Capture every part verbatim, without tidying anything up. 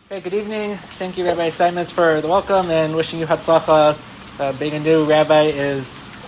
Hey, good evening. Thank you, Rabbi Simons, for the welcome and wishing you Hatzlacha. Uh, being a new rabbi is,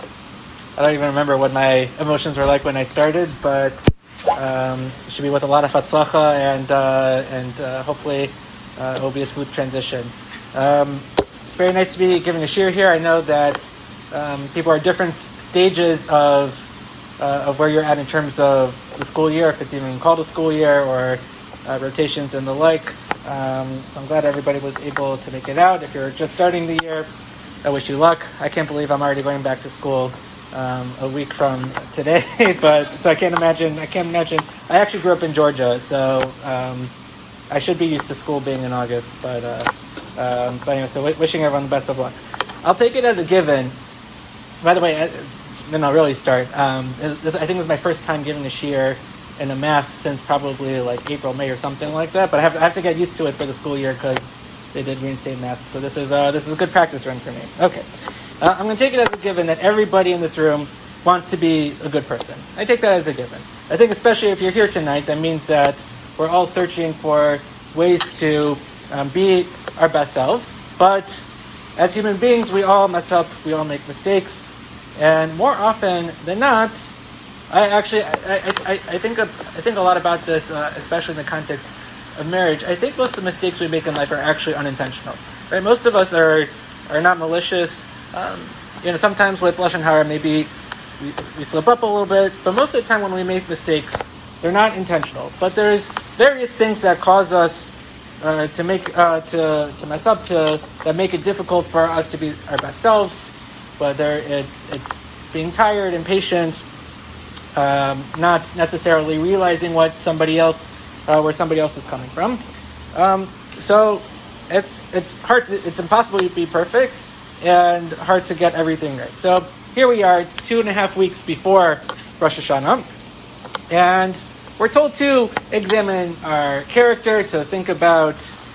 I don't even remember what my emotions were like when I started, but um, it should be with a lot of Hatzlacha and uh, and uh, hopefully uh, it will be a smooth transition. Um, it's very nice to be giving a shir here. I know that um, people are at different stages of uh, of where you're at in terms of the school year, if it's even called a school year, or uh, rotations and the like. Um, so I'm glad everybody was able to make it out. If you're just starting the year, I wish you luck. I can't believe I'm already going back to school um, a week from today, but so I can't imagine. I can't imagine. I actually grew up in Georgia, so um, I should be used to school being in August. But uh, um, but anyway, so wishing everyone the best of luck. I'll take it as a given. By the way, I, then I'll really start. Um, this, I think it was my first time giving a shiur in a mask since probably like April, May or something like that. But I have, I have to get used to it for the school year because they did reinstate masks. So this is uh, this is a good practice run for me. Okay, uh, I'm going to take it as a given that everybody in this room wants to be a good person. I take that as a given. I think especially if you're here tonight, that means that we're all searching for ways to um, be our best selves. But as human beings, we all mess up. We all make mistakes, and more often than not, I actually, I, I, I think, a, I think a lot about this, uh, especially in the context of marriage. I think most of the mistakes we make in life are actually unintentional, right? Most of us are, are not malicious. Um, you know, sometimes with lashon hara, maybe we, we slip up a little bit, but most of the time when we make mistakes, they're not intentional. But there's various things that cause us uh, to make, uh, to to mess up, to that make it difficult for us to be our best selves. Whether it's it's being tired, impatient. Um, not necessarily realizing what somebody else, uh, where somebody else is coming from. Um, so it's it's hard to, it's impossible to be perfect and hard to get everything right. So here we are, two and a half weeks before Rosh Hashanah, and we're told to examine our character, to think about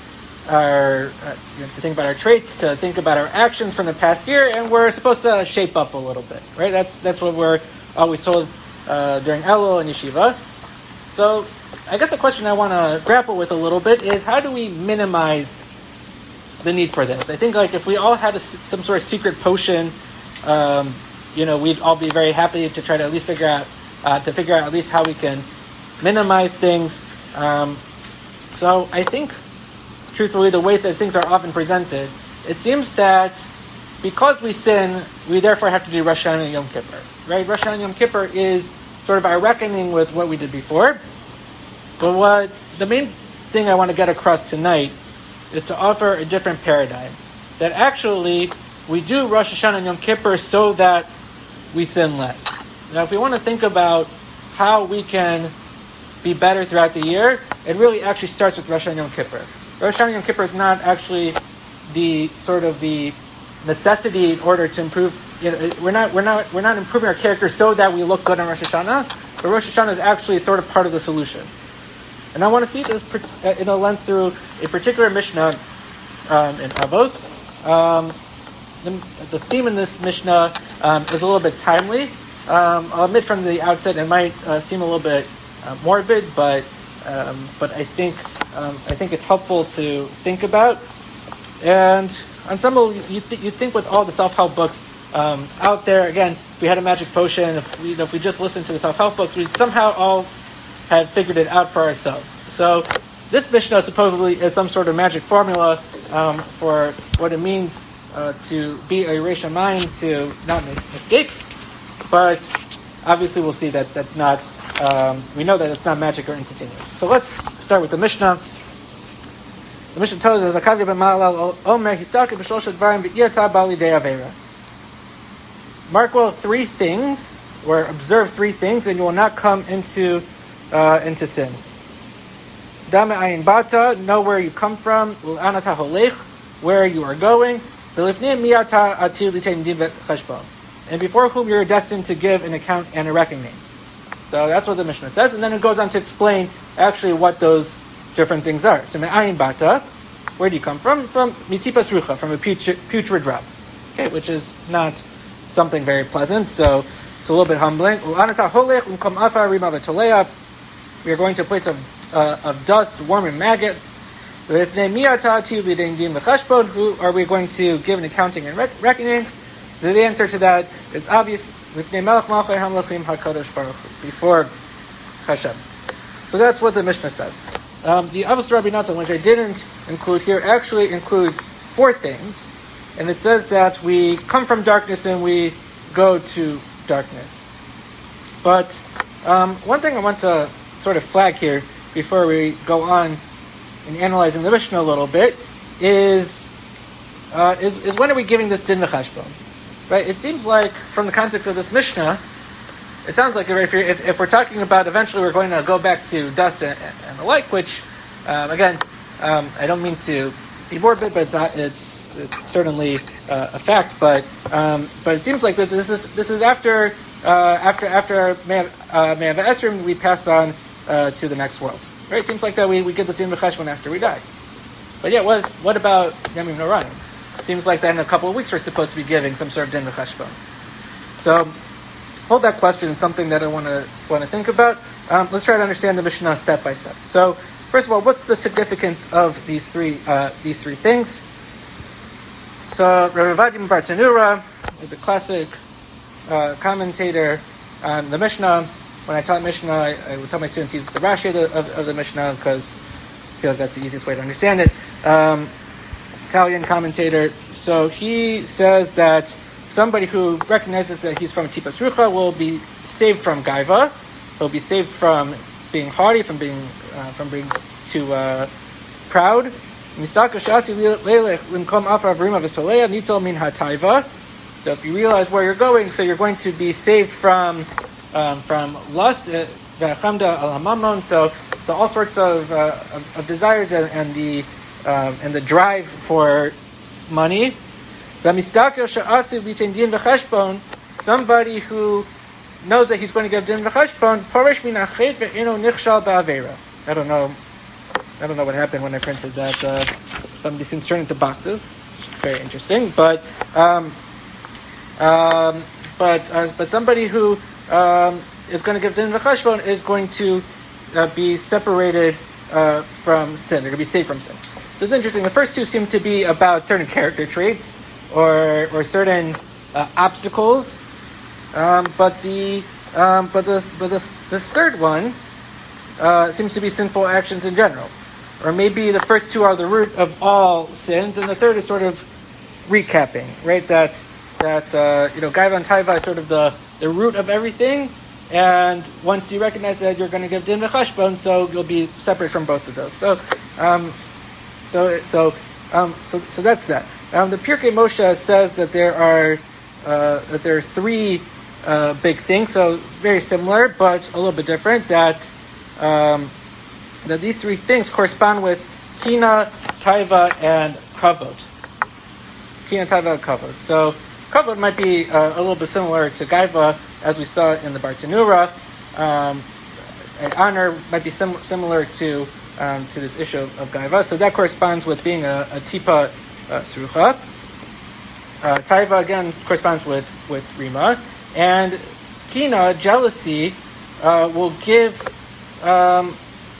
our uh, you know, to think about our traits, to think about our actions from the past year, and we're supposed to shape up a little bit, right? That's that's what we're always told Uh, during Elul and Yeshiva. So I guess the question I want to grapple with a little bit is, how do we minimize the need for this? I think like if we all had a, some sort of secret potion, um, you know, we'd all be very happy to try to at least figure out, uh, to figure out at least how we can minimize things. Um, so I think, truthfully, the way that things are often presented, it seems that because we sin, we therefore have to do Rosh Hashanah and Yom Kippur. Right? Rosh Hashanah and Yom Kippur is sort of our reckoning with what we did before. But what the main thing I want to get across tonight is to offer a different paradigm. That actually, we do Rosh Hashanah and Yom Kippur so that we sin less. Now, if we want to think about how we can be better throughout the year, it really actually starts with Rosh Hashanah and Yom Kippur. Rosh Hashanah and Yom Kippur is not actually the sort of the necessity in order to improve. You know, we're not we're not we're not improving our character so that we look good on Rosh Hashanah, but Rosh Hashanah is actually sort of part of the solution. And I want to see this in a lens through a particular Mishnah um, in Avos. Um, the, the theme in this Mishnah um, is a little bit timely. Um, I'll admit from the outset it might uh, seem a little bit uh, morbid, but um, but I think um, I think it's helpful to think about. And on some level, you, th- you think with all the self-help books um, out there, again, if we had a magic potion, if we, you know, if we just listened to the self-help books, we somehow all had figured it out for ourselves. So this Mishnah supposedly is some sort of magic formula um, for what it means uh, to be a Reish Hamayim, to not make mistakes. But obviously we'll see that that's not, um, we know that it's not magic or instantaneous. So let's start with the Mishnah. The Mishnah tells us, "Akavya b'ma'alal omer histaka b'shlosh dvarim v'yirta bali dei avera." Mark well three things, or observe three things, and you will not come into uh, into sin. Dame ayin bata, know where you come from. U'anata holech, where you are going. V'lifnei miyata atir l'tein din v'cheshbon, and before whom you are destined to give an account and a reckoning. So that's what the Mishnah says, and then it goes on to explain actually what those different things are. So me'ayin bata, where do you come from? From mitipas rucha, from a putrid, putrid drop. Okay, which is not something very pleasant, so it's a little bit humbling. U'anata holech umkom afa rima v'toleah. We are going to a place of uh, of dust, worm and maggot. With who are we going to give an accounting and reckoning? So the answer to that is obvious. With before Hashem. So that's what the Mishnah says. Um, the Avos Rabbi Natan, which I didn't include here, actually includes four things, and it says that we come from darkness and we go to darkness. But um, one thing I want to sort of flag here before we go on in analyzing the Mishnah a little bit is uh, is, is when are we giving this din v'chashbon? Right? It seems like from the context of this Mishnah, it sounds like if, if, if we're talking about eventually we're going to go back to dust and, and the like, which um, again um, I don't mean to be morbid, but it's not, it's, it's certainly uh, a fact. But um, but it seems like that this is this is after uh, after after Me'av Esrim we pass on uh, to the next world. Right? It seems like that we, we get this din v'chashbon after we die. But yeah, what what about Yamim Noraim? Seems like that in a couple of weeks we're supposed to be giving some sort of din v'chashbon. So hold that question. It's something that I want to want to think about. Um, let's try to understand the Mishnah step by step. So first of all, what's the significance of these three uh, these three things? So Rav Vadim Bartanura, the classic uh, commentator on the Mishnah. When I taught Mishnah, I, I would tell my students he's the Rashi of the, of, of the Mishnah because I feel like that's the easiest way to understand it. Um, Italian commentator. So he says that somebody who recognizes that he's from Tipas Rucha will be saved from Gaiva. He'll be saved from being haughty, from being uh, from being too uh, proud. So if you realize where you're going, so you're going to be saved from um, from lust, uh, so so all sorts of uh, of, of desires and, and the um, and the drive for money. Somebody who knows that he's going to give din v'chashbon, I don't know. I don't know what happened when I printed that. Uh, some of these things turn into boxes. It's very interesting, but um, um, but uh, but somebody who um, is going to give din v'chashbon is going to uh, be separated uh, from sin. They're going to be saved from sin. So it's interesting. The first two seem to be about certain character traits or or certain uh, obstacles, um, but the um, but the but the this third one uh, seems to be sinful actions in general. Or maybe the first two are the root of all sins, and the third is sort of recapping, right? That that uh, you know, Gaiva and Taiva is sort of the, the root of everything, and once you recognize that, you're going to give din v'chashbon, so you'll be separate from both of those. So, um, so so um, so so that's that. Um, the Pirkei Moshe says that there are uh, that there are three uh, big things, so very similar but a little bit different. That um, that these three things correspond with Kina, Taiva, and Kavod. Kina, Taiva, and Kavod. So Kavod might be uh, a little bit similar to Gaiva, as we saw in the Bartanura. Um, and honor might be sim- similar to um, to this issue of, of Gaiva. So that corresponds with being a, a Tipa uh, Srucha. Uh, Taiva, again, corresponds with, with Rima. And Kina, jealousy, uh, will give... Um,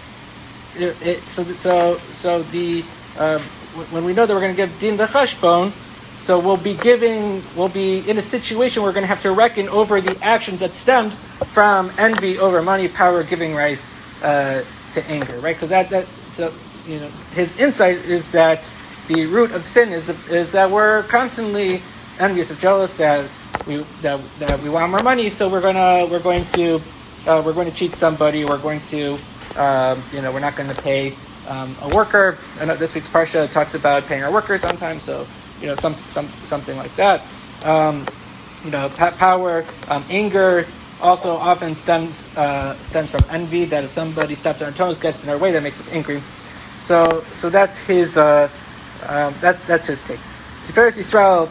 It, it, so, so, so the um, when we know that we're going to give din v'chashbon, so we'll be giving, we'll be in a situation where we're going to have to reckon over the actions that stemmed from envy over money, power, giving rise uh, to anger, right? Because that, that, so you know, his insight is that the root of sin is the, is that we're constantly envious or jealous that we that that we want more money, so we're gonna we're going to uh, we're going to cheat somebody, we're going to Um, you know, we're not going to pay um, a worker. I know this week's parsha talks about paying our workers sometimes, so you know, some, some something like that. Um, you know, pa- power, um, anger also often stems uh, stems from envy. That if somebody steps on our toes, gets in our way, that makes us angry. So, so that's his uh, um, that that's his take. Tiferes Yisrael,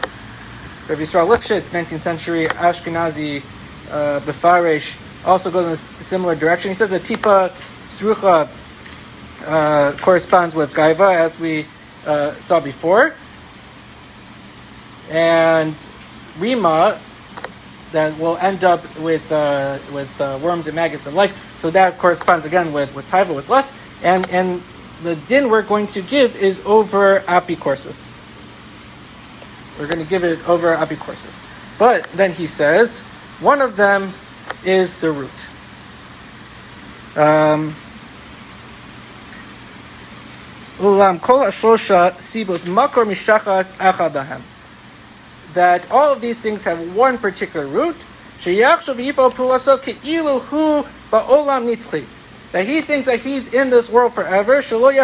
Rav Yisrael Lifshitz, nineteenth century Ashkenazi uh, Befaresh, also goes in a similar direction. He says that Tipa Srucha uh, corresponds with Gaiva, as we uh, saw before. And Rima, that will end up with uh, with uh, worms and maggots and like. So that corresponds again with, with Taiva, with lust. And and the din we're going to give is over apicorsis. We're going to give it over apicorsis. But then he says, one of them is the root. Um, that all of these things have one particular root, that he thinks that he's in this world forever,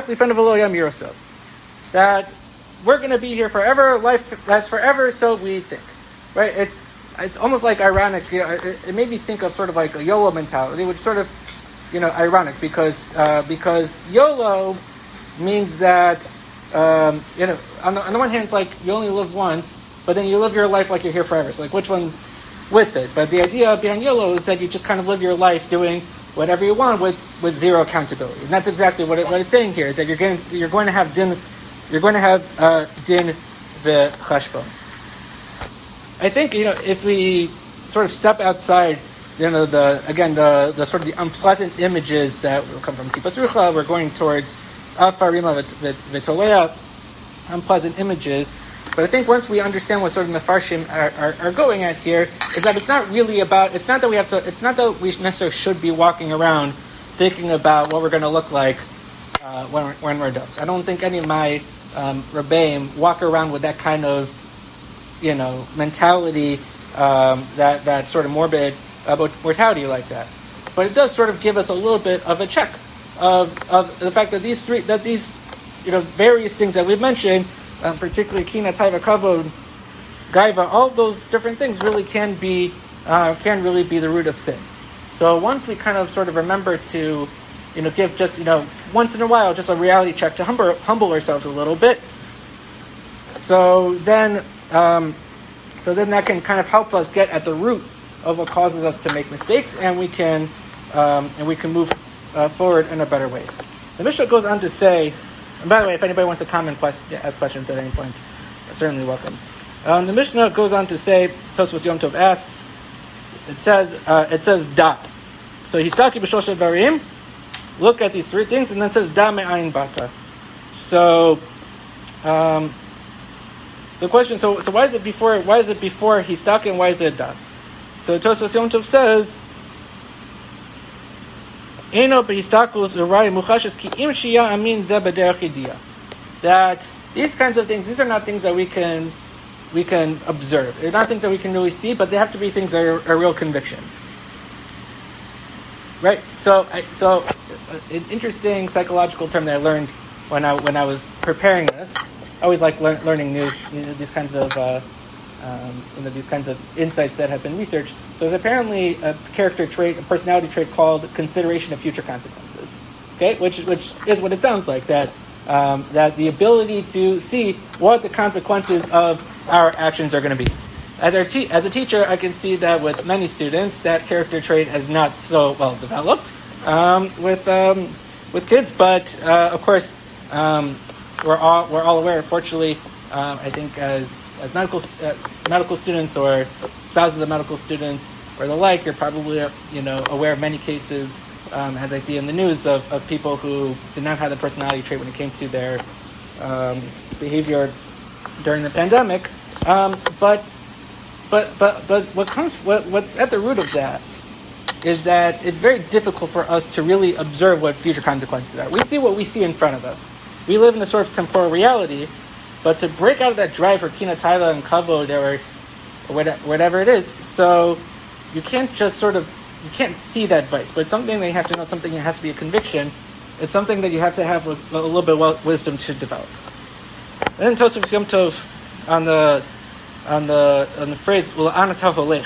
that we're going to be here forever, life lasts forever, so we think. Right? It's it's almost like ironic. You know, it, it made me think of sort of like a YOLO mentality, which is sort of, you know, ironic because uh, because YOLO means that um, you know on the, on the one hand it's like you only live once, but then you live your life like you're here forever. So like which one's with it? But the idea behind YOLO is that you just kind of live your life doing whatever you want with, with zero accountability, and that's exactly what it, what it's saying here. Is that you're going you're going to have din you're going to have uh, din v'chashbon. I think, you know, if we sort of step outside, you know, the again the, the sort of the unpleasant images that will come from Tipas Rucha, we're going towards Afarima V'Tolea, unpleasant images. But I think once we understand what sort of Mefarshim are, are, are going at here, is that it's not really about, it's not that we have to, it's not that we necessarily should be walking around thinking about what we're going to look like uh, when, we're, when we're dust. I don't think any of my um, Rebbeim walk around with that kind of, you know, mentality, um, that, that sort of morbid about mortality like that. But it does sort of give us a little bit of a check of, of the fact that these three, that these, you know, various things that we've mentioned, um, particularly Kina, Taiva, Kavod, Gaiva, all those different things really can be, uh, can really be the root of sin. So once we kind of sort of remember to, you know, give just, you know, once in a while, just a reality check to humble, humble ourselves a little bit. So then, Um, so then that can kind of help us get at the root of what causes us to make mistakes, and we can um, and we can move uh, forward in a better way. The Mishnah goes on to say, and by the way, if anybody wants to comment, question, yeah, ask questions at any point, you're certainly welcome. Um, the Mishnah goes on to say, Tosfos Yom Tov asks, it says uh, it says da. So histaki b'shoshet varim. Look at these three things, and then it says da me'ayin bata. So. Um, So the question, so so why is it before why is it before histaki and why is it da? So Tosfos Yom Tov says, Eno behistakus urai muchashes ki im shia amin ze b'derech yediyah. That these kinds of things, these are not things that we can we can observe. They're not things that we can really see, but they have to be things that are, are real convictions. Right? So I, so an interesting psychological term that I learned when I when I was preparing this. I always like lear- learning new, you know, these kinds of, uh, um, you know, these kinds of insights that have been researched. So there's apparently a character trait, a personality trait called consideration of future consequences. Okay, which which is what it sounds like, that um, that the ability to see what the consequences of our actions are going to be. As our te- as a teacher, I can see that with many students, that character trait is not so well developed um, with um, with kids, but uh, of course. Um, We're all we're all aware. Fortunately, um, I think as as medical uh, medical students or spouses of medical students or the like, you're probably uh, you know aware of many cases, um, as I see in the news, of, of people who did not have the personality trait when it came to their um, behavior during the pandemic. Um, but but but but what comes what what's at the root of that is that it's very difficult for us to really observe what future consequences are. We see what we see in front of us. We live in a sort of temporal reality, but to break out of that drive for Kina, Taiva, and Kavod, or whatever it is, so you can't just sort of, you can't see that vice, but it's something that you have to know, it's something that has to be a conviction, it's something that you have to have a, a little bit of wisdom to develop. And then Tosfos Yom Tov on the, on the, on the phrase, Ula'an ata holech.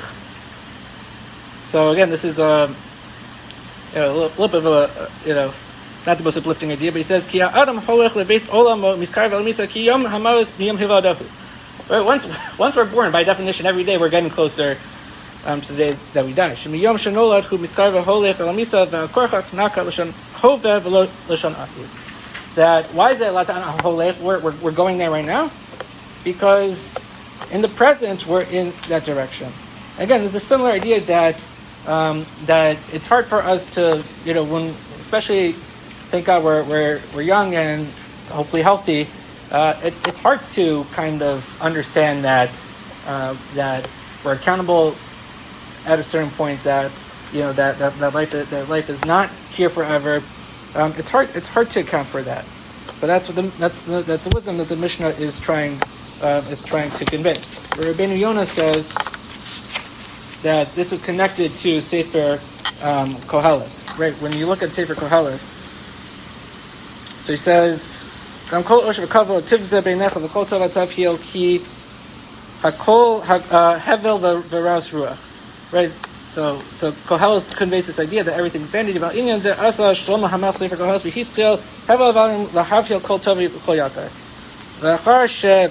So again, this is a, you know, a little, little bit of a, you know, not the most uplifting idea, but he says, Ki ha'adam holech lebeis olamo miskar v'lemisa ki yom hamaos miyom hivadahu. Right, once once we're born, by definition, every day we're getting closer um, to the day that we die. Shemiyom shenolad hu miskar v'holech v'lemisa v'korchach naka l'shon hove v'lo l'shon asid. That, why is it latan holech? We're, we're we're going there right now, because in the present we're in that direction. Again, there's a similar idea that um, that it's hard for us to, you know, when especially thank God we're we're we're young and hopefully healthy. Uh, it, it's hard to kind of understand that uh, that we're accountable at a certain point. That you know that that, that life that life is not here forever. Um, it's hard it's hard to account for that. But that's what the that's the that's the wisdom that the Mishnah is trying uh, is trying to convey. Rabbeinu Yonah says that this is connected to Sefer um, Koheles, right? When you look at Sefer Koheles, so he says, "Gam kol osher v'kavod tivzeh beinecha v'kol tov atavhil ki hakol hevel v'ras ruach," right? So, so Koheles conveys this idea that everything's vanity. About inyan zeh asa shlomo hamach Sefer Koheles v'hiskil hevel avalim lahavhil kol tov v'kol yakar v'achar she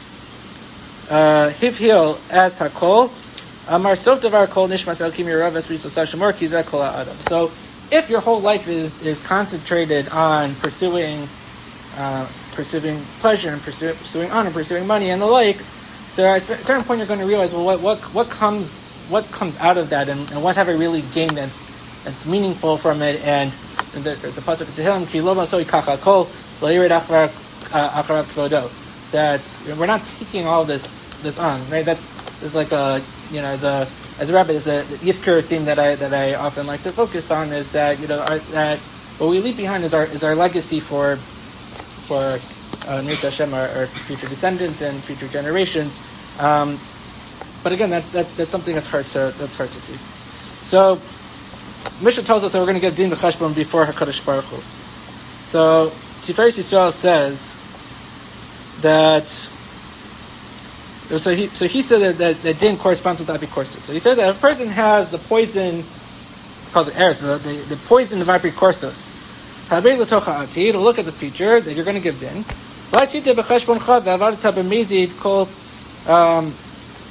hivhil as hakol. Amar sof davar kol nishmas elkim yirav es b'yisosav shemor ki zeh kol ha'adam. So, if your whole life is, is concentrated on pursuing uh, pursuing pleasure and pursue, pursuing honor, pursuing money and the like, so at a certain point you're going to realize, well, what what what comes what comes out of that, and, and what have I really gained that's that's meaningful from it? And, and the, the, the pasuk of Tehillim, ki lo masoi kacha kol lo yired acharav acharav kvodo, that we're not taking all this this on, right? That's is like a you know as a as a rabbi, there's a Yizkor theme that I that I often like to focus on, is that you know our, that what we leave behind is our is our legacy for for uh, Nirtzeh Hashem, our, our future descendants and future generations. Um, but again, that's that, that's something that's hard to that's hard to see. So Mishnah tells us that we're going to get din v'chashbon before Hakadosh Baruch Hu. So Tiferes Yisrael says that. So he so he said that, that, that din corresponds with apicorsis. So he said that if a person has the poison, he calls it eris, the, the, the poison of apicorsis, to look at the future that you're going to give din. Um,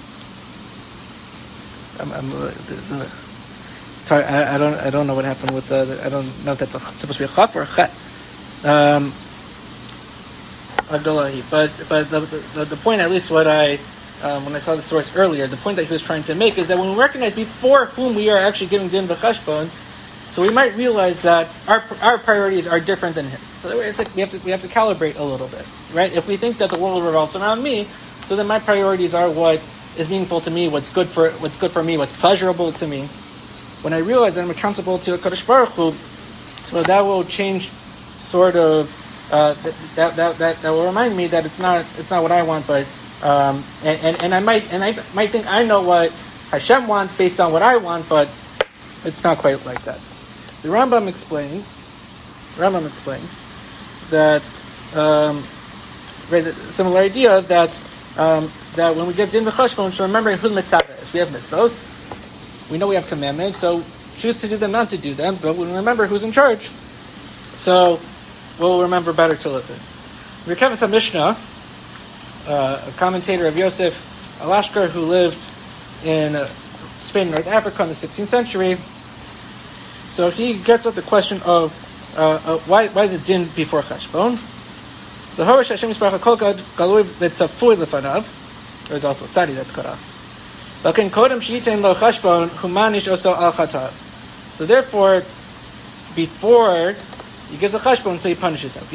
I'm, I'm, uh, sorry, I, I don't I don't know what happened with the, I don't know if that's a, supposed to be a chaf or a chet. Um, Agdolahi. But but the, the the point, at least what I um, when I saw the source earlier, the point that he was trying to make is that when we recognize before whom we are actually giving din v'chashbon, so we might realize that our our priorities are different than his. So it's like we have to we have to calibrate a little bit, right? If we think that the world revolves around me, so then my priorities are what is meaningful to me, what's good for what's good for me, what's pleasurable to me. When I realize that I'm accountable to Hakadosh Baruch Hu, so that will change sort of. Uh, that, that that that will remind me that it's not it's not what I want, but um, and, and and I might and I might think I know what Hashem wants based on what I want, but it's not quite like that. The Rambam explains. The Rambam explains that um, right, a similar idea that um, that when we give din v'chashbon, so remembering who mitzvah is. We have mitzvos. We know we have commandments, so choose to do them, not to do them, but we remember who's in charge. So. We'll remember better to listen. Merkavas HaMishnah, uh, a commentator of Yosef Alashkar who lived in uh, Spain, North Africa in the sixteenth century. So he gets at the question of uh, uh, why why is it din before Chashbon? The Horish Hashem Yisparach HaKol Galui B'Tzafui L'Fanav. There's also Tzadi that's cut off. Lakin Kodem Sheyitain Lo Chashbon Humanish Oso Al Chatav. So therefore, before he gives a chashbon, so he punishes him.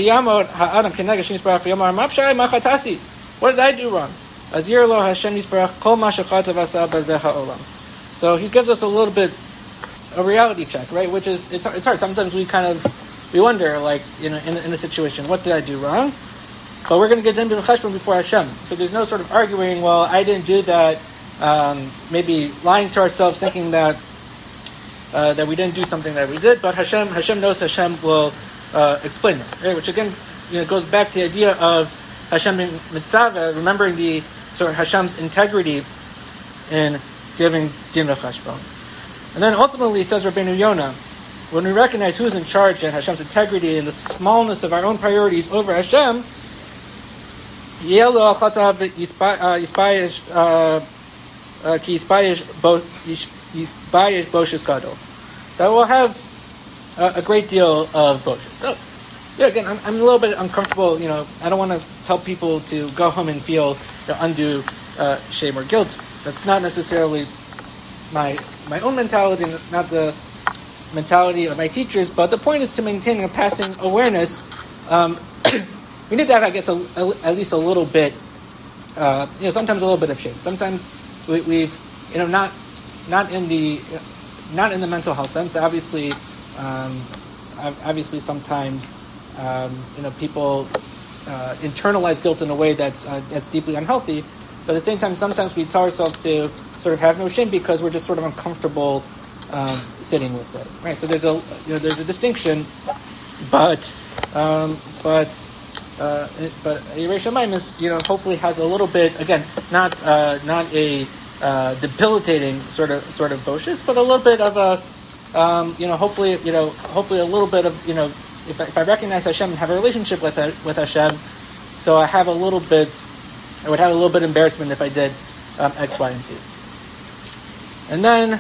What did I do wrong? So he gives us a little bit a reality check, right? Which is it's it's hard. Sometimes we kind of we wonder, like you know, in in a situation, what did I do wrong? But we're going to get into the chashbon before Hashem. So there's no sort of arguing. Well, I didn't do that. Um, maybe lying to ourselves, thinking that. Uh, that we didn't do something that we did, but Hashem Hashem knows Hashem will uh, explain it, right? Which again, you know, goes back to the idea of Hashem being mitzvah, remembering the sort of Hashem's integrity in giving din v'chashbon. And then ultimately, says Rabbeinu Yonah, when we recognize who's in charge and Hashem's integrity and the smallness of our own priorities over Hashem, yelo al chatav yispayish ki yispayish bo Yisbayish boshes gadol, that will have a, a great deal of boshes. So, yeah, again, I'm, I'm a little bit uncomfortable. You know, I don't want to tell people to go home and feel the undue uh, shame or guilt. That's not necessarily my my own mentality, and it's not the mentality of my teachers, but the point is to maintain a passing awareness. Um, we need to have, I guess, a, a, at least a little bit, uh, you know, sometimes a little bit of shame. Sometimes we, we've, you know, not not in the not in the mental health sense. Obviously, um, obviously, sometimes um, you know people uh, internalize guilt in a way that's uh, that's deeply unhealthy. But at the same time, sometimes we tell ourselves to sort of have no shame because we're just sort of uncomfortable um, sitting with it, right? So there's a you know there's a distinction, but um, but uh, it, but Yirei Shamayim is you know hopefully has a little bit, again, not uh, not a uh, debilitating sort of sort of boshis, but a little bit of a um, you know hopefully you know hopefully a little bit of you know if I, if I recognize Hashem and have a relationship with with Hashem, so I have a little bit. I would have a little bit of embarrassment if I did um, X, Y, and Z. And then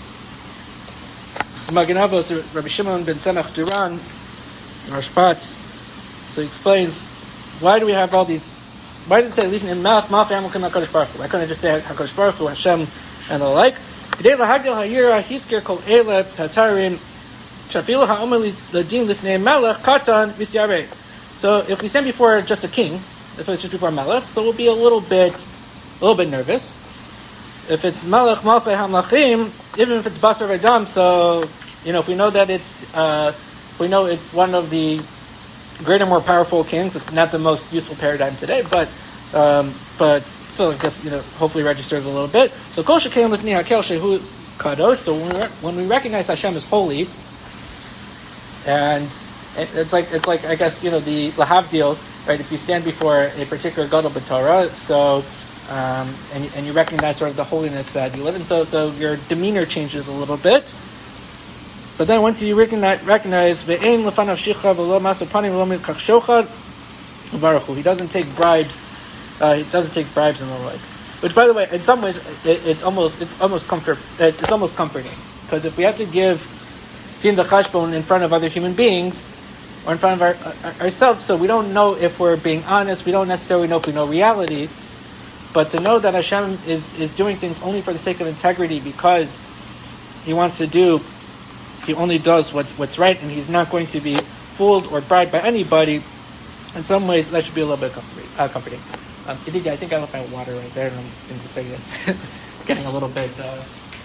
Magen Avos, Rabbi Shimon ben Semach Duran, Rashpatz, so he explains, why do we have all these, why did it say, leaving in Malach, Malach, Yamelchim, HaKadosh Baruch Hu? Why couldn't I just say HaKadosh Baruch Hu, Hashem, and the like? Kedei lahagdil ha'yira, hisker kol eile, tatzarim, shafilu ha'omer l'din lifnei Malach, katan, visyarei. So if we stand before just a king, if it's just before Melech, so we'll be a little bit, a little bit nervous. If it's Melech, Malchei Hamlachim, even if it's Basar V'Dam, so you know, if we know that it's, uh, if we know it's one of the greater, more powerful kings, it's not the most useful paradigm today, but, um, but so I guess you know, hopefully registers a little bit. So Kol Shekein Lifnei Hakel Shehu Kadosh. So when we, when we recognize Hashem as holy, and it's like it's like I guess you know the lahavdil. Right, if you stand before a particular gadol b'Torah, so um, and and you recognize sort of the holiness that you live in, so so your demeanor changes a little bit. But then once you recognize recognize ve'ein lefanav shicha v'lo maser panim v'lo mikach shochad baruch hu, he doesn't take bribes, uh, he doesn't take bribes and the like. Which, by the way, in some ways, it, it's almost it's almost comfort it's almost comforting, because if we have to give din d'chashbon in front of other human beings, or in front of our, uh, ourselves, so we don't know if we're being honest, we don't necessarily know if we know reality, but to know that Hashem is, is doing things only for the sake of integrity, because He wants to do, He only does what's, what's right, and He's not going to be fooled or bribed by anybody, in some ways that should be a little bit comforting. Uh, comforting. Um, I think I think I left my water right there, and I'm going to say it. Getting a little bit... Uh,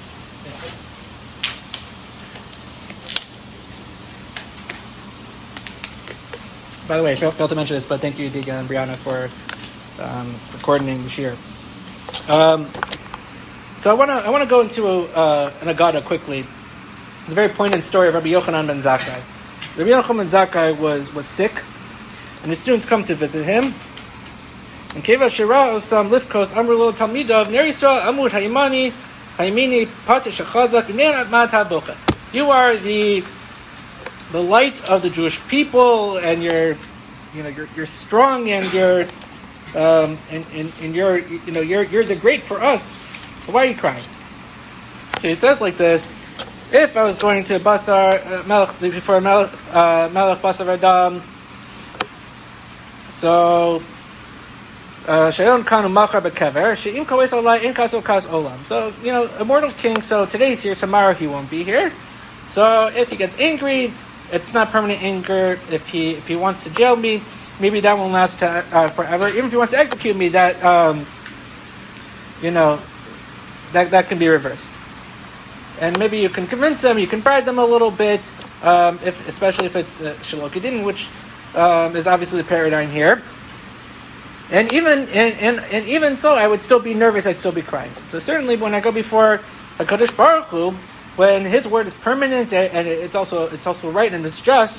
By the way, I failed to mention this, but thank you, Diga and Brianna, for um, for coordinating the shir. Um, so I want to I want to go into a, uh, an Agada quickly. It's a very poignant story of Rabbi Yochanan ben Zakkai. Rabbi Yochanan ben Zakkai was was sick, and his students come to visit him. And Keva Shira Osam Lifkos Amru Lo Talmidav Ner Yisrael Amud Hayimani Hayimini Patish Chazak Ner Mata Bocha. You are the the light of the Jewish people, and you're, you know, you're you're strong, and you're, um, and, and and you're, you know, you're you're the great for us. So why are you crying? So he says like this: if I was going to Basar uh, Melech before Melech uh, Melech Basar Adam, so Shayon Kanu Machar Bekever Sheim Kawes Olai In Kaso Kas Olam. So you know, immortal king. So today's here, tomorrow he won't be here. So if he gets angry, it's not permanent anger. If he if he wants to jail me, maybe that won't last to, uh, forever. Even if he wants to execute me, that um, you know, that that can be reversed. And maybe you can convince them, you can bribe them a little bit, um, if especially if it's uh, Shalom Kedin, which um, is obviously the paradigm here. And even and, and and even so, I would still be nervous. I'd still be crying. So certainly, when I go before HaKadosh Baruch Hu, when His word is permanent and it's also it's also right and it's just,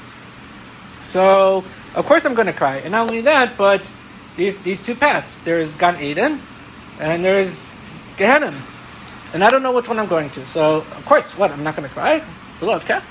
so of course I'm going to cry. And not only that, but these these two paths. There's Gan Eden, and there's Gehenna, and I don't know which one I'm going to. So of course, what I'm not going to cry. Beloved,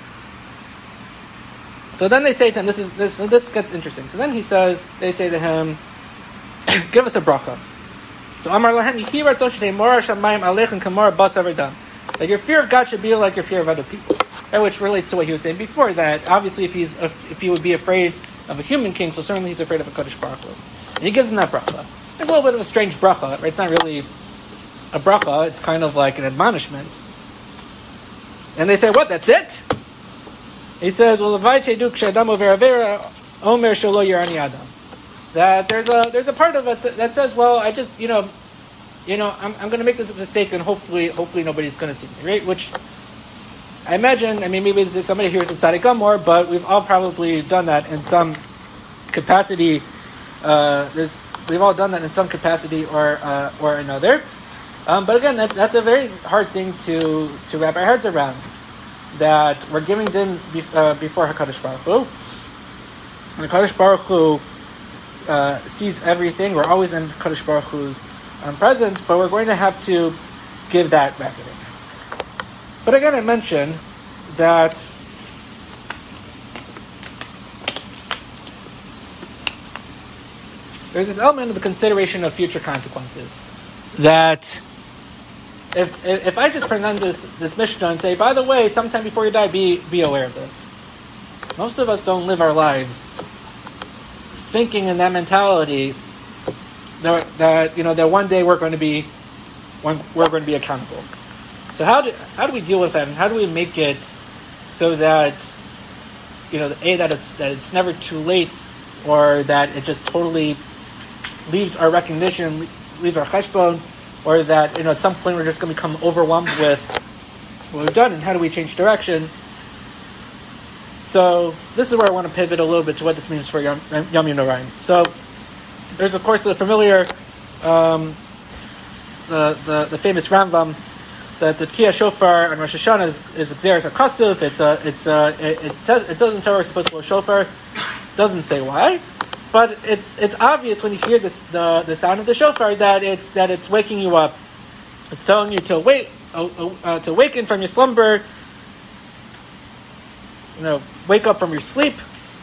so then they say to him, this is this this gets interesting. So then he says, they say to him, give us a bracha. So Amar Lahem Yihirat Zoshne Mora Shamayim Aleichem Kamora Basar V'Dam. That your fear of God should be like your fear of other people, right? Which relates to what he was saying before. That obviously, if he's if he would be afraid of a human king, so certainly he's afraid of a Kodesh Baruch Hu. And he gives him that bracha. It's a little bit of a strange bracha, right? It's not really a bracha. It's kind of like an admonishment. And they say, what, that's it? He says, well, that there's a there's a part of it that says, well, I just, you know, you know, I'm I'm going to make this mistake, and hopefully hopefully nobody's going to see me, right? Which I imagine, I mean, maybe somebody here is in Tzaddik Gomor, but we've all probably done that in some capacity. Uh, there's, we've all done that in some capacity or uh, or another. Um, but again, that, that's a very hard thing to, to wrap our heads around. That we're giving din be, uh, before HaKadosh Baruch Hu. And HaKadosh Baruch Hu uh, sees everything. We're always in HaKadosh Baruch Hu's um, presence, but we're going to have to give that reckoning. But again, I mentioned that there's this element of the consideration of future consequences. That if if I just present this, this Mishnah and say, by the way, sometime before you die, be be aware of this. Most of us don't live our lives thinking in that mentality that, that you know that one day we're going to be when we're going to be accountable. So how do how do we deal with that, and how do we make it so that you know a that it's that it's never too late, or that it just totally leaves our recognition, leaves our cheshbon, or that you know at some point we're just going to become overwhelmed with what we've done, and how do we change direction? So this is where I want to pivot a little bit to what this means for Yom Yom Noraim. So there's of course the familiar, um, the, the the famous Rambam that the Tkiya Shofar on Rosh Hashanah is, is Xeris HaKosuf. It's a it's a it, it says it says in Torah we're supposed to blow shofar. Doesn't say why. But it's it's obvious when you hear this, the the sound of the shofar that it's that it's waking you up. It's telling you to wait uh, uh, to awaken from your slumber. You know, wake up from your sleep.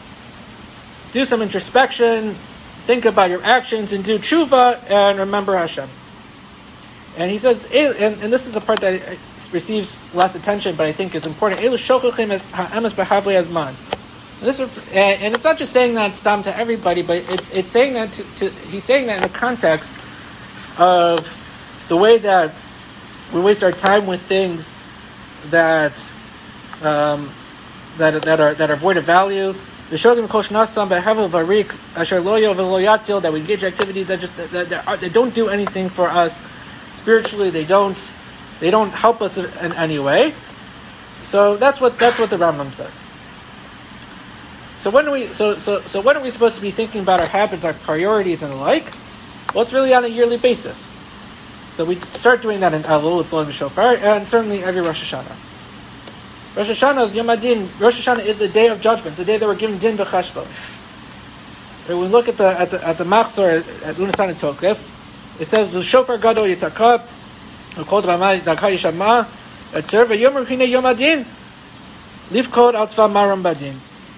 Do some introspection. Think about your actions and do tshuva and remember Hashem. And he says, and, and this is the part that receives less attention, but I think is important. Elu shochachim es ha'emes b'havli azman. And this, and it's not just saying that stam to everybody, but it's it's saying that to, to, he's saying that in the context of the way that we waste our time with things that um, that that are that are void of value. The shogim kol shnasam behavel varik asher loyo v'lo yatzil, that we engage activities that just that, that, are, that don't do anything for us spiritually. They don't they don't help us in, in any way. So that's what that's what the Rambam says. So when are we so so so when are we supposed to be thinking about our habits, our priorities, and the like? Well, it's really on a yearly basis. So we start doing that in Elul with blowing the shofar, and certainly every Rosh Hashanah. Rosh Hashanah is Yom Hadin. Rosh Hashanah is the day of judgment. It's the day that we're giving din b'cheshbon. When we look at the at the at the Machzor at Lunasan and Tokef, it says the shofar gadol yitakab, ukol b'may dakar yishama, etzer v'yomer hine Yom Hadin, livkod al tzva maram badin.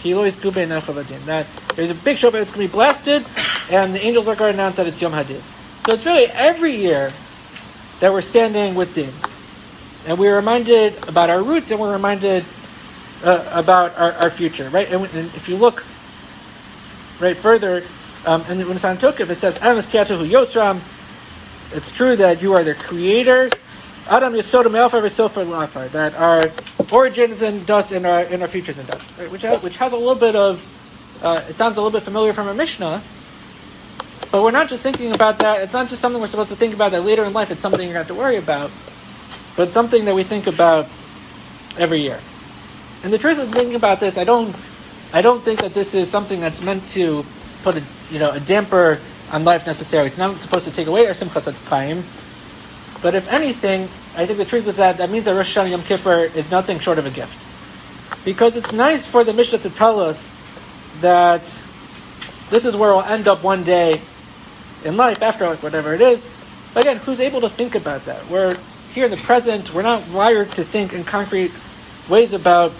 That there's a big shofar that's going to be blasted, and the angels are going to announce that it's Yom Hadin. So it's really every year that we're standing with din, and we're reminded about our roots, and we're reminded uh, about our, our future, right? And, and if you look right further, um, in the Unasan Tokef, it says, "Amos kiatuhu yotzram." It's true that you are the creator. Adam Yesod Me'afar V'Sofer L'Afar, that our origins in dust and our and our futures in dust, right? which has, which has a little bit of uh, it sounds a little bit familiar from a Mishnah, but we're not just thinking about that. It's not just something we're supposed to think about that later in life. It's something you're going to have to worry about, but something that we think about every year. And the truth of thinking about this, I don't I don't think that this is something that's meant to put a you know a damper on life necessarily. It's not supposed to take away our Simchas HaChaim. But if anything, I think the truth is that that means that Rosh Hashanah Yom Kippur is nothing short of a gift. Because it's nice for the Mishnah to tell us that this is where we'll end up one day in life, after life, whatever it is. But again, who's able to think about that? We're here in the present, we're not wired to think in concrete ways about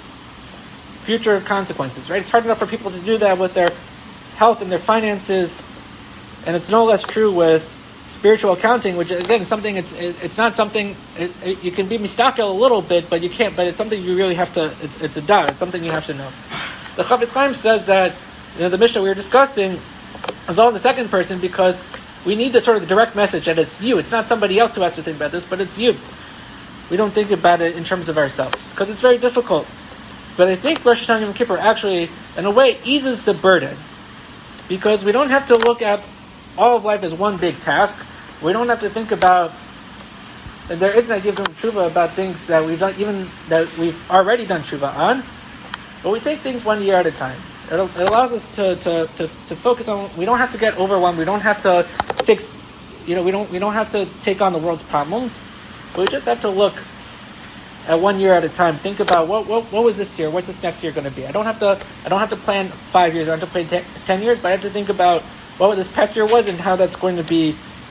future consequences, right? It's hard enough for people to do that with their health and their finances, and it's no less true with spiritual accounting, which again is something. It's it, it's not something. It, it, you can be mistakel a little bit, but you can't. But it's something you really have to. It's it's a dot. It's something you have to know. The Chafetz Chaim says that you know the Mishnah we were discussing is all in the second person because we need the sort of the direct message that it's you. It's not somebody else who has to think about this, but it's you. we don't think about it in terms of ourselves because it's very difficult. But I think Rosh Hashanah and Yom Kippur actually, in a way, eases the burden because we don't have to look at all of life as one big task. We don't have to think about. And there is an idea of doing tshuva about things that we've done, even that we've already done tshuva on, but we take things one year at a time. It, it allows us to, to, to, to focus on. We don't have to get overwhelmed. We don't have to fix. You know, we don't we don't have to take on the world's problems. But we just have to look at one year at a time. Think about what what what was this year? What's this next year going to be? I don't have to I don't have to plan five years. I don't have to plan ten, ten years. But I have to think about what this past year was and how that's going to be.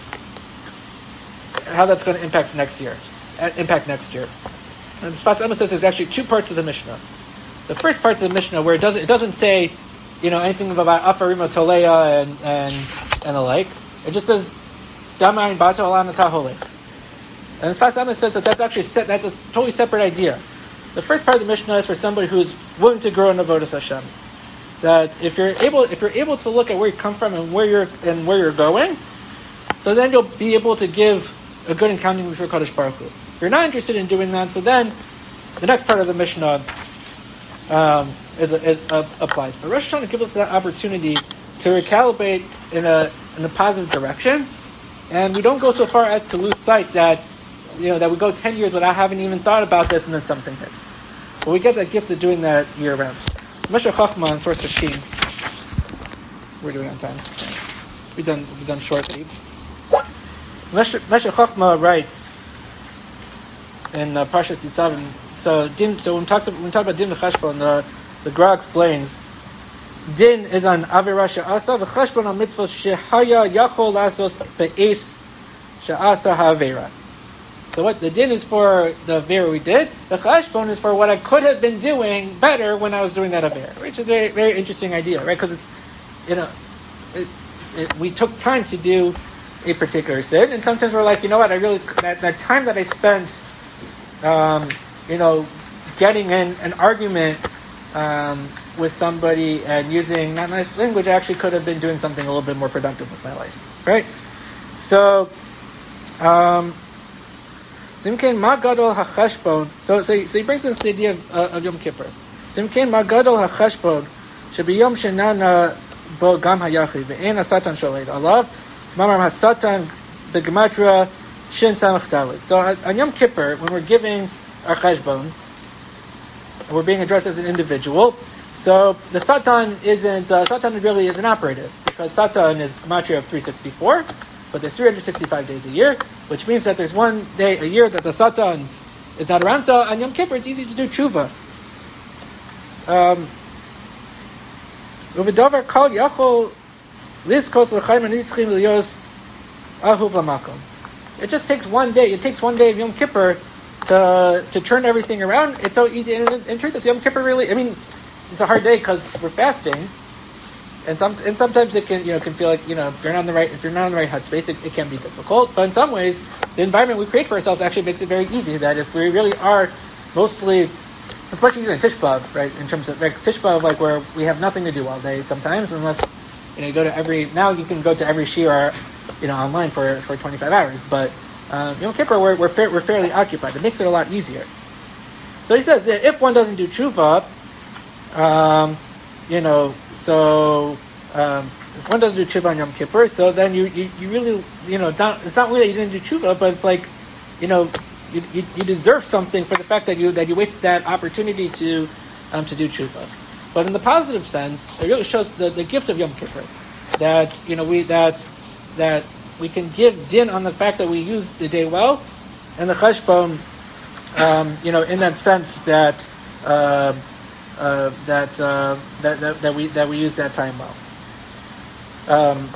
How that's going to impact next year, impact next year. And the Sfas Emes says there's actually two parts of the Mishnah. The first part of the Mishnah where it doesn't it doesn't say, you know, anything about Afarima Toleya and and and the like. It just says Damarin Bata Olana Tahole. And the Sfas Emes says that that's actually set, that's a totally separate idea. The first part of the Mishnah is for somebody who's willing to grow in Avodas Hashem. That if you're able if you're able to look at where you come from and where you're and where you're going, so then you'll be able to give a good accounting before Kadosh Baruch Hu. If you're not interested in doing that, so then the next part of the Mishnah um, is it uh, applies. But Rosh Hashanah gives us that opportunity to recalibrate in a in a positive direction, and we don't go so far as to lose sight that you know that we go ten years without having even thought about this, and then something hits. But we get that gift of doing that year round. Meshech Chochmah on source fifteen. We're doing it on time. We've done we've done shortly. Meshech Chochmah writes in uh, Parshas Nitzavim. So, din, so when we talk when we talk about din v'cheshbon, the the Gra explains, din is on avera she'asa v'cheshbon on mitzvos shehaya yachol lasos be'es she'asa ha'avera. So what the din is for the avera we did, the cheshbon is for what I could have been doing better when I was doing that avera, which is a very very interesting idea, right? Because it's you know it, it, we took time to do a particular sin, and sometimes we're like, you know what, I really that, that time that I spent, um, you know, getting in an argument um, with somebody and using not nice language, I actually could have been doing something a little bit more productive with my life, right? So, um, Zimkein Magadol HaCheshbon. So, so, so he brings us the idea of, uh, of Yom Kippur. Zimkein Magadol HaCheshbon Shabiyom Shenana Bo Gam Hayachi Ve'en Asatan Sholed Alav Mamar HaSatan Begematria Shin Samach Dalet. So on Yom Kippur, when we're giving our cheshbon, we're being addressed as an individual. So the Satan isn't uh, Satan really isn't operative because Satan is gematria of three sixty-four, but there's three hundred sixty-five days a year, which means that there's one day a year that the Satan is not around. So on Yom Kippur, it's easy to do tshuva. Um, Uvidavar kol yachol liskos l'chaim anitzchim l'yos ahuv l'makom. It just takes one day. It takes one day of Yom Kippur to to turn everything around. It's so easy. And in, in truth, Yom Kippur really, I mean, it's a hard day because we're fasting, and some and sometimes it can you know can feel like you know if you're not in the right if you're not in the right headspace, it, it can be difficult. But in some ways, the environment we create for ourselves actually makes it very easy. That if we really are mostly, it's much easier in Tisha B'Av, right? In terms of like, Tisha B'Av, like where we have nothing to do all day sometimes, unless you know you go to every now you can go to every shiur, you know, online for, for twenty-five hours. But um, Yom Kippur, we're we're, fa- we're fairly occupied. It makes it a lot easier. So he says that if one doesn't do tshuva, um, you know, so um, if one doesn't do tshuva on Yom Kippur, so then you, you, you really, you know, don't, it's not really that you didn't do tshuva, but it's like, you know, you, you, you deserve something for the fact that you that you wasted that opportunity to um, to do tshuva. But in the positive sense, it really shows the, the gift of Yom Kippur, that you know we that that we can give din on the fact that we use the day well, and the cheshbon, um, you know, in that sense that uh, uh, that, uh, that that that we that we use that time well. Um,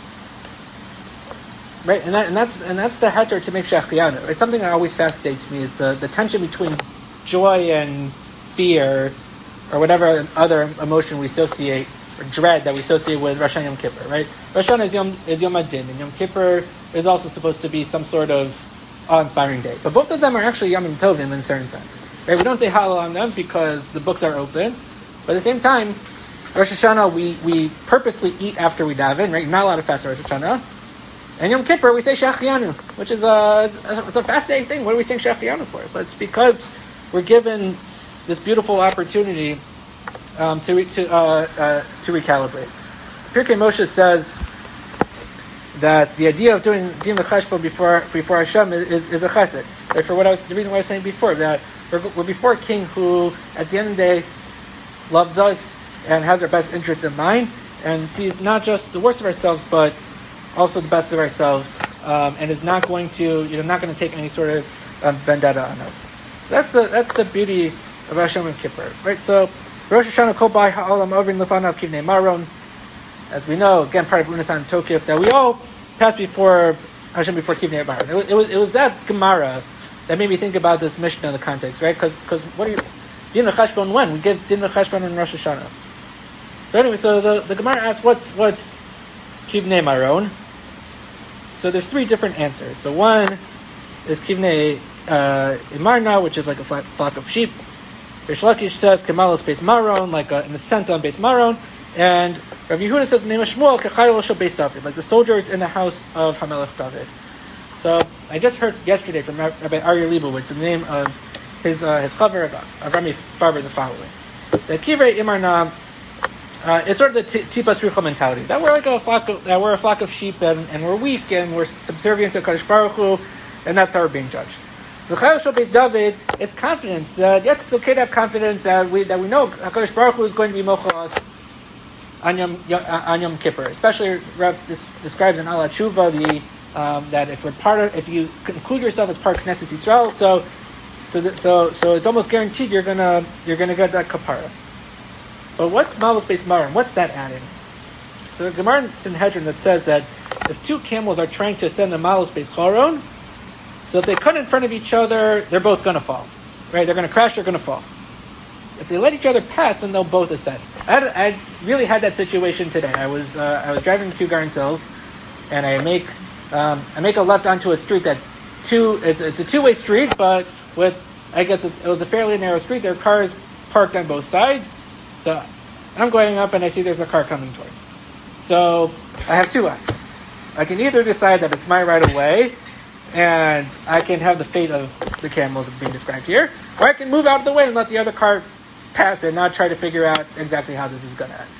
right, and that and that's and that's the heter to make shachrianu. It's something that always fascinates me is the, the tension between joy and fear, or whatever other emotion we associate, or dread that we associate with Rosh Hashanah Yom Kippur, right? Rosh Hashanah is Yom, is Yom Adin, and Yom Kippur is also supposed to be some sort of awe-inspiring day. But both of them are actually Yomim Tovim in a certain sense. Right? We don't say Hallel on them because the books are open, but at the same time, Rosh Hashanah, we, we purposely eat after we daven, right? You're not allowed to fast Rosh Hashanah. And Yom Kippur, we say Shechianu, which is a, it's a fascinating thing. What are we saying Shechianu for? But it's because we're given this beautiful opportunity um, to to uh, uh, to recalibrate. Pirkei Moshe says that the idea of doing Din L'Cheshbon before before Hashem is, is, is a chesed. Like for what I was, the reason why I was saying before, that we're, we're before a king who, at the end of the day, loves us and has our best interests in mind, and sees not just the worst of ourselves, but also the best of ourselves, um, and is not going to, you know, not going to take any sort of um, vendetta on us. So that's the that's the beauty of Rosh Hashanah and Kippur, right? So Rosh Hashanah Kol Bai Ha'olam Ovin Lefanav Kivnei Maron. As we know, again, part of Unasan Tokif, that we all pass before Hashem before Kivnei Maron. It, it was it was that Gemara that made me think about this Mishnah in the context, right? Because because what are you Din L'Cheshbon when? We give Din L'Cheshbon in Rosh Hashanah. So anyway, so the, the Gemara asks, what's what's Kivnei Maron? So there's three different answers. So one is Kivnei uh, Imarna, which is like a flock, flock of sheep. Rish Lakish says Kemalos Beis Maron, like a, in the center on Beis Maron. And Rabbi Yehuda says the name of Shmuel Kechayil Shel Beis David, like the soldiers in the house of Hamelech David. So I just heard yesterday from Rabbi Aryeh Leibowitz the name of his uh, his chaver of, of Rami Farber the following: the Kivrei Imarna uh, is sort of the Tipas Rucha mentality, that we're like a flock of, that we're a flock of sheep and, and we're weak and we're subservient to Kadosh Baruch Hu, and that's how we're being judged. The Chayil Shel Beis David is confidence that yes, it's okay to have confidence that we that we know Kadosh Baruch Hu is going to be mochel us on Yom, on Yom Kippur. Especially Rav describes in Al HaTshuva the um, that if we're part of, if you include yourself as part of Knesset Yisrael, so so the, so so it's almost guaranteed you're gonna you're gonna get that kapara. But what's Malos Beis Maron? What's that adding? So the Gemara in Sanhedrin that says that if two camels are trying to ascend the Malos Beis Maron, so if they cut in front of each other, they're both going to fall, right? They're going to crash. They're going to fall. If they let each other pass, then they'll both ascend. I, had, I really had that situation today. I was uh, I was driving through Garden Hills, and I make um, I make a left onto a street that's two. It's it's a two way street, but with I guess it's, it was a fairly narrow street. There are cars parked on both sides. So I'm going up, and I see there's a car coming towards. So I have two options. I can either decide that it's my right of way, and I can have the fate of the camels being described here, or I can move out of the way and let the other car pass and not try to figure out exactly how this is going to end.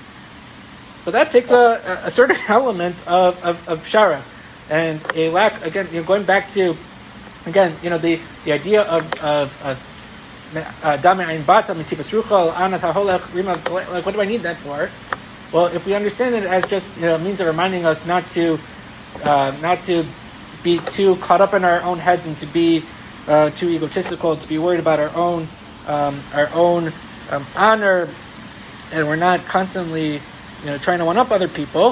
So that takes a, a certain element of, of, of shara, and a lack, again, you know, going back to, again, you know, the, the idea of, of, of dame ein bata mitibas ruchal anat haholech rima, like what do I need that for? Well, if we understand it as just, you know, a means of reminding us not to uh, not to be too caught up in our own heads and to be uh, too egotistical, to be worried about our own um, our own um, honor, and we're not constantly, you know, trying to one up other people.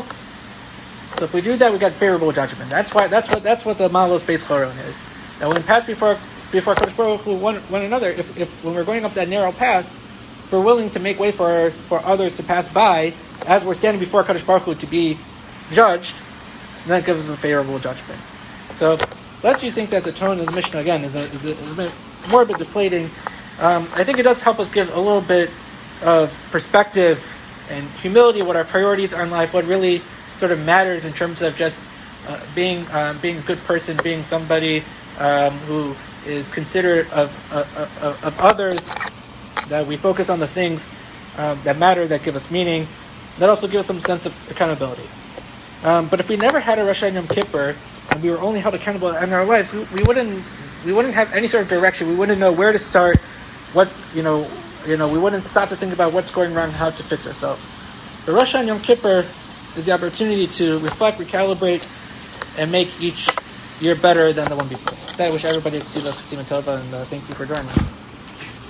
So if we do that, we got favorable judgment. That's why that's what that's what the Malos Beis Choron is. Now, when we pass before before Kadosh Baruch Hu one, one another, if, if when we're going up that narrow path, if we're willing to make way for for others to pass by as we're standing before Kadosh Baruch Hu to be judged, that gives us a favorable judgment. So, lest you think that the tone of the Mishnah again is a, is a, is a bit more a bit deflating, um, I think it does help us give a little bit of perspective and humility what our priorities are in life, what really sort of matters in terms of just uh, being um, being a good person, being somebody um, who is considerate of, of, of, of others, that we focus on the things um, that matter, that give us meaning, that also give us some sense of accountability. Um, but if we never had a Rosh Hashanah Yom Kippur, and we were only held accountable in our lives, we, we wouldn't we wouldn't have any sort of direction. We wouldn't know where to start. What's you know you know we wouldn't stop to think about what's going wrong, how to fix ourselves. The Rosh Hashanah Yom Kippur is the opportunity to reflect, recalibrate, and make each year better than the one before. So I wish everybody a Ksiva Chasima Tova, and uh, thank you for joining me.